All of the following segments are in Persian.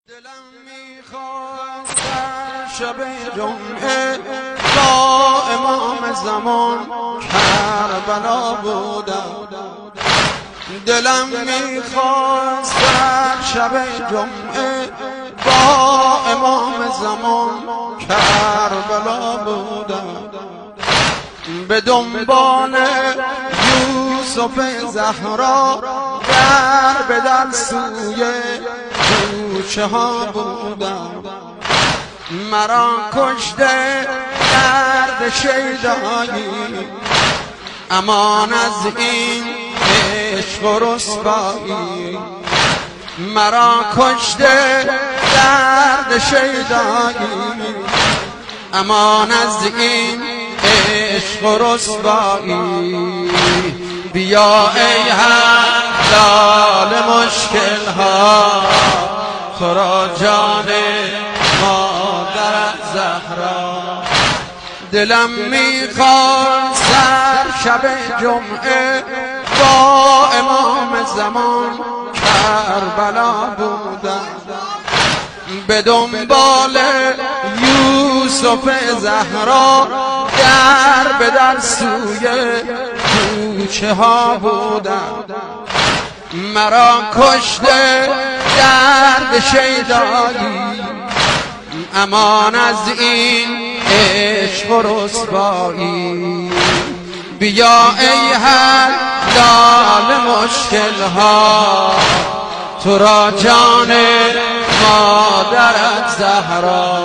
دلم میخواست شب جمعه با امام زمان کربلا بودم. دلم میخواست شب جمعه با امام زمان کربلا بودم. به دنبال یوسف زهرا در به در سوی کوچه ها بودم. مرا کشته درد شیدایی، امان از این عشق و رسوایی. مرا کشته درد شیدایی، امان از این عشق و رسوایی. بیا ای حلال مشکل ها، تو را جان مادر زهرا. دلم میخواست سر شب جمعه با امام زمان کربلا بودم. به دنبال یوسف زهرا در به در سوی کوچه ها بودم. مرا کشته درد شیدایی، امان از این عشق و رسوایی. بیا ای حلال مشکل ها، تو را جان مادرت زهرا.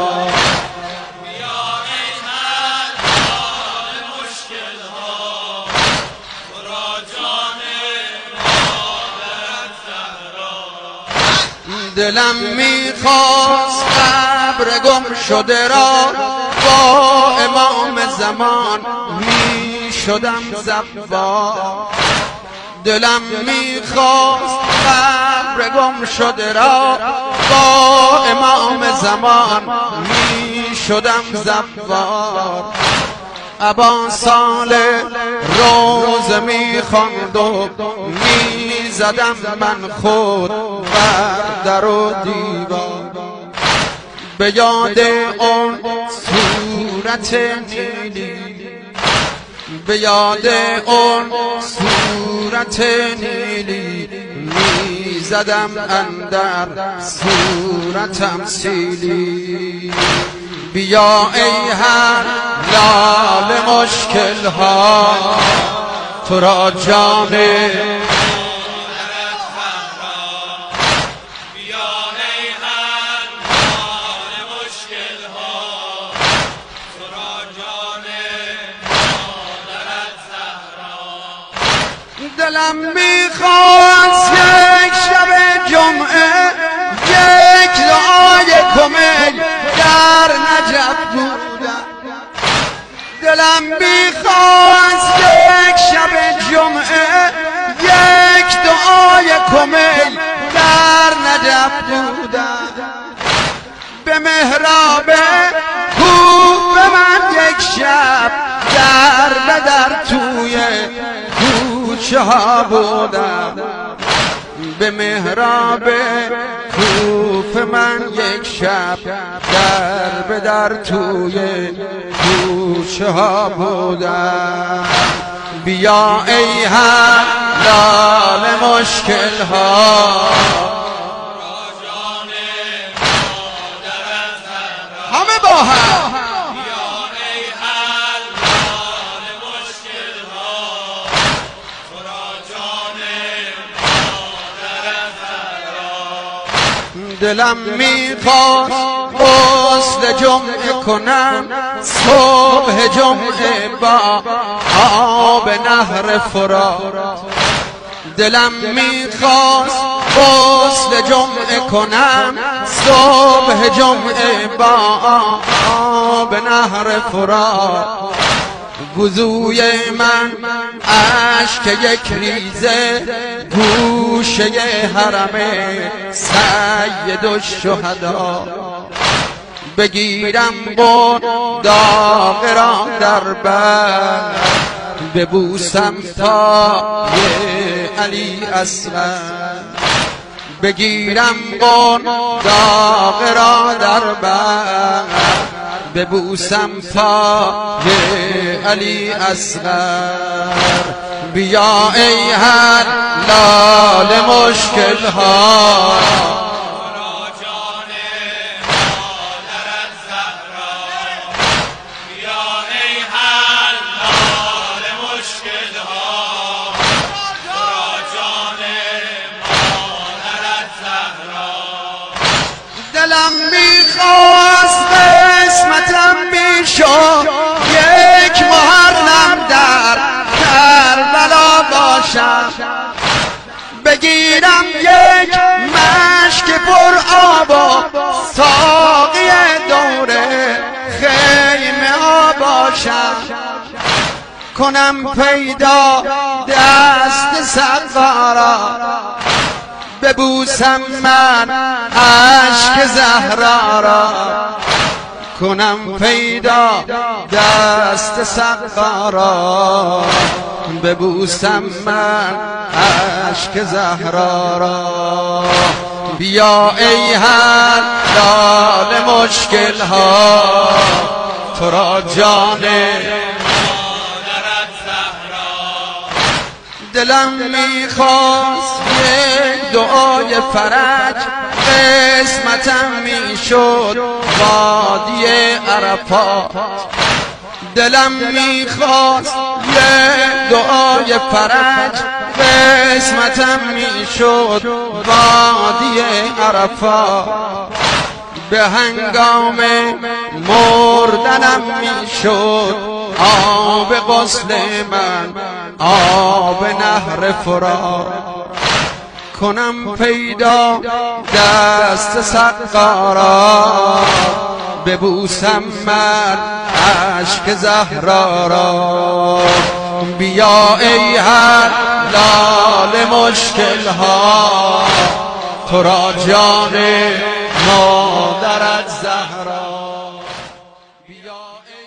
دلم میخواست قبر گم شده را با امام زمان میشدم زوار. دلم میخواست قبر گم شده را با امام زمان میشدم زوار. ابا صالح روز میخواند و میزدم من خود بر در و دیوار. به یاد اون صورت نیلی، به یاد اون صورت نیلی، میزدم اندر صورتم سیلی. بیا ای حلال مشکل ها، تو را جان دلم میخواست یک شب جمعه یک دعای کمیل در نجف بودم. دلم میخواست یک شب جمعه یک دعای کمیل در نجف بودم. به محراب کوه به من یک شب در به در توی کوچه ها بودم. به محراب کوف من یک شب در به در توی کوچه ها بودم. بیا ای حلال مشکل ها، همه با هم. دلم میخواست غسل جمعه کنم صبح جمعه با آب نهر فرات. دلم میخواست غسل جمعه کنم صبح جمعه با آب نهر فرات. وضوی من اشک یک ریزه گوشه حرم سید الشهدا. بگیرم بود داغ را در بر، ببوسم تا علی اصغر. بگیرم قون داغ را در بر ببوسم پای علی اصغر بیا ای حلال مشکل ها دلم میخواست قسمتم میشد یک محرم در کربلا باشم بگیرم یک مشک پر آب و ساقی دوره خیمه ها باشم کنم پیدا دست سقارا ببوسم من عشق زهرا را کنم پیدا دست سقارا ببوسم من عشق زهرا را بیا ای حلال مشکل ها تو را جان دلم میخواست یک دعای فرج قسمتم میشد وادی عرفات دلم میخواست یک دعای فرج قسمتم میشد وادی عرفات به هنگام مردنم میشد آب غسل من آب نهر فرات کنم پیدا دست سقارا ببوسم من عشق زهرا را بیا ای حلال مشکل ها تو را جان مادرت زهرا بیا